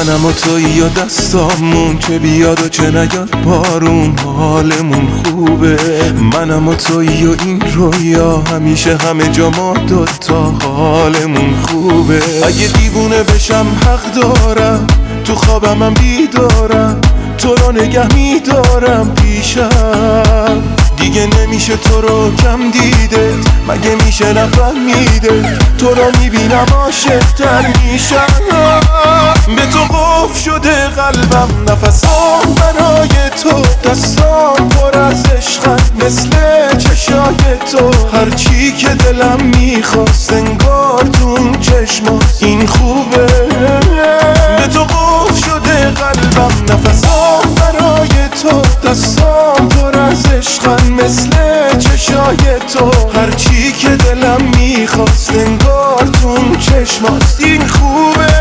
منم و تویی و دستامون چه بیاد و چه نیاد بارون حالمون خوبه. منم و تویی و این رویا همیشه همه جا ما دوتا حالمون خوبه. اگه دیوونه بشم حق دارم تو خوابم بیدارم تو رو نگه میدارم پیشم. دیگه نمیشه تو رو کم دیده مگه میشه نفهمیده تو رو میبینم عاشق‌تر میشم. به تو قفل شده قلبم نفسام برای تو دستام پر از عشقن مثل چشای تو. هرچی که دلم میخواست انگار تو اون چشمات این خوبه. به تو قفل شده قلبم نفسام برای تو دستام پر از عشقن مثل چشای تو. هرچی که دلم میخواست انگار تو اون چشمات این خوبه.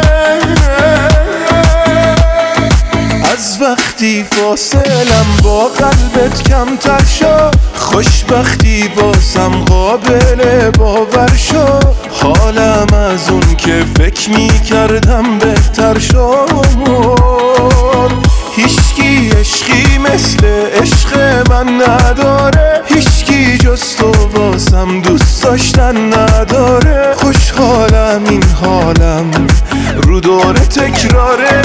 از وقتی فاصلم با قلبت کمتر شد خوشبختی واسم قابل باور شد. حالم از اون که فکر میکردم بهتر شد. هیچکی عشقی مثل عشق من نداره هیچکی جز تو واسم دوست داشتن نداره. خوشحالم این حالم رو دور تکراره.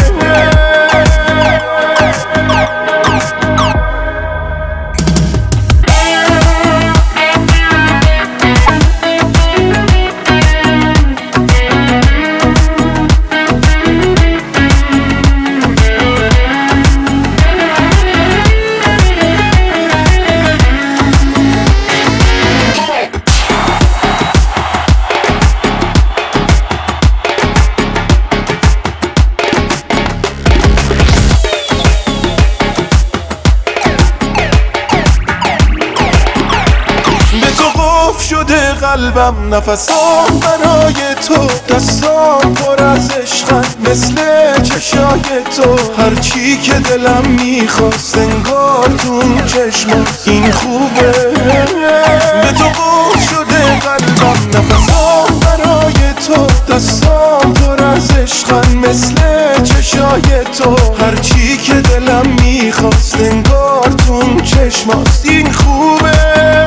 شده قلبم نفسام برای تو دستام پر از عشقن مثل چشای تو. هرچی که دلم میخواست انگار تو اون چشمات این خوبه. به تو قفل شده قلبم نفسام برای تو دستام پر از عشقن مثل چشای تو. هرچی که دلم میخواست انگار تو اون چشمات این خوبه.